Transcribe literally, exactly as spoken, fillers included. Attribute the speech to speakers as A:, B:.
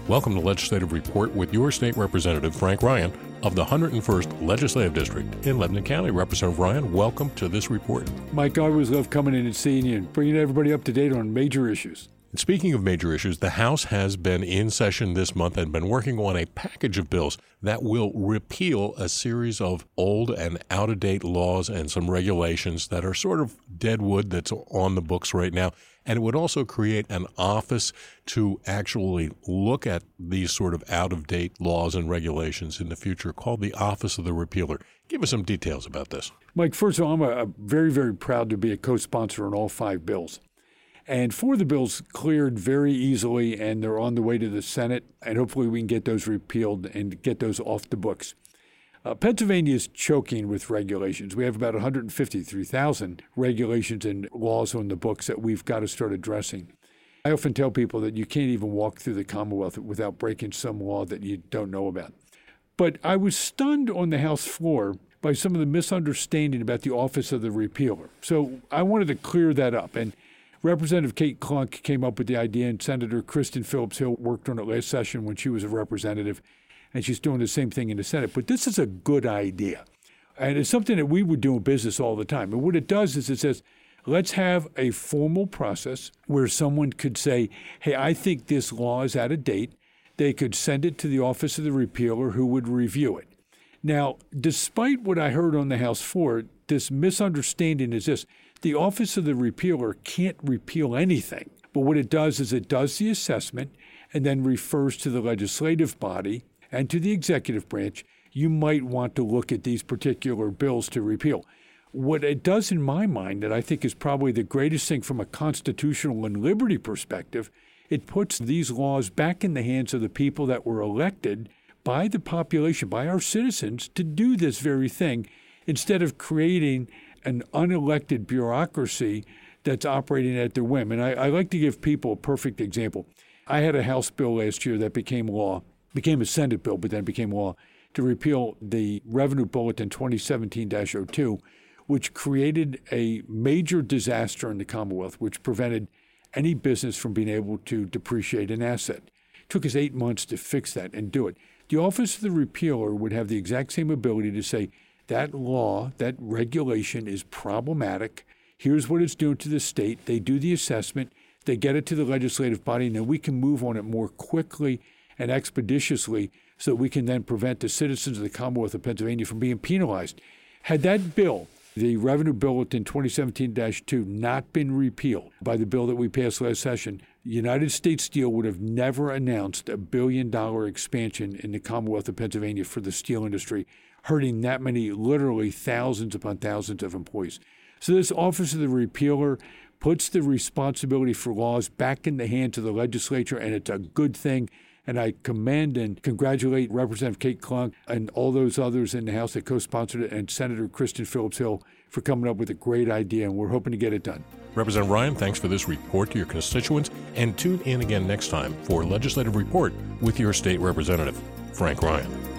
A: Welcome to Legislative Report with your state representative, Frank Ryan, of the one hundred first Legislative District in Lebanon County. Representative Ryan, welcome to this report.
B: Mike, I always love coming in and seeing you and bringing everybody up to date on major issues.
A: And speaking of major issues, the House has been in session this month and been working on a package of bills that will repeal a series of old and out-of-date laws and some regulations that are sort of dead wood that's on the books right now. And it would also create an office to actually look at these sort of out-of-date laws and regulations in the future called the Office of the Repealer. Give us some details about this.
B: Mike, first of all, I'm a, a very, very proud to be a co-sponsor on all five bills. And four of the bills cleared very easily, and they're on the way to the Senate, and hopefully we can get those repealed and get those off the books. Uh, Pennsylvania is choking with regulations. We have about one hundred fifty-three thousand regulations and laws on the books that we've got to start addressing. I often tell people that you can't even walk through the Commonwealth without breaking some law that you don't know about. But I was stunned on the House floor by some of the misunderstanding about the Office of the Repealer. So I wanted to clear that up. And Representative Kate Klunk came up with the idea, and Senator Kristen Phillips Hill worked on it last session when she was a representative, and she's doing the same thing in the Senate. But this is a good idea, and it's something that we would do in business all the time. And what it does is it says, let's have a formal process where someone could say, hey, I think this law is out of date. They could send it to the Office of the Repealer, who would review it. Now, despite what I heard on the House floor, this misunderstanding is this. The Office of the Repealer can't repeal anything, but what it does is it does the assessment and then refers to the legislative body and to the executive branch. You might want to look at these particular bills to repeal. What it does in my mind that I think is probably the greatest thing from a constitutional and liberty perspective, it puts these laws back in the hands of the people that were elected by the population, by our citizens, to do this very thing, instead of creating an unelected bureaucracy that's operating at their whim. And I, I like to give people a perfect example. I had a House bill last year that became law, became a Senate bill, but then became law, to repeal the Revenue Bulletin twenty seventeen dash oh two, which created a major disaster in the Commonwealth, which prevented any business from being able to depreciate an asset. It took us eight months to fix that and do it. The Office of the Repealer would have the exact same ability to say, that law, that regulation is problematic. Here's what it's doing to the state. They do the assessment. They get it to the legislative body, and then we can move on it more quickly and expeditiously so that we can then prevent the citizens of the Commonwealth of Pennsylvania from being penalized. Had that bill, the Revenue Bulletin twenty seventeen dash two, not been repealed by the bill that we passed last session, United States Steel would have never announced a billion-dollar expansion in the Commonwealth of Pennsylvania for the steel industry, hurting that many, literally thousands upon thousands of employees. So this Office of the Repealer puts the responsibility for laws back in the hands of the legislature, and it's a good thing. And I commend and congratulate Representative Kate Klunk and all those others in the House that co-sponsored it, and Senator Kristen Phillips Hill for coming up with a great idea, and we're hoping to get it done.
A: Representative Ryan, thanks for this report to your constituents, and tune in again next time for Legislative Report with your state representative, Frank Ryan.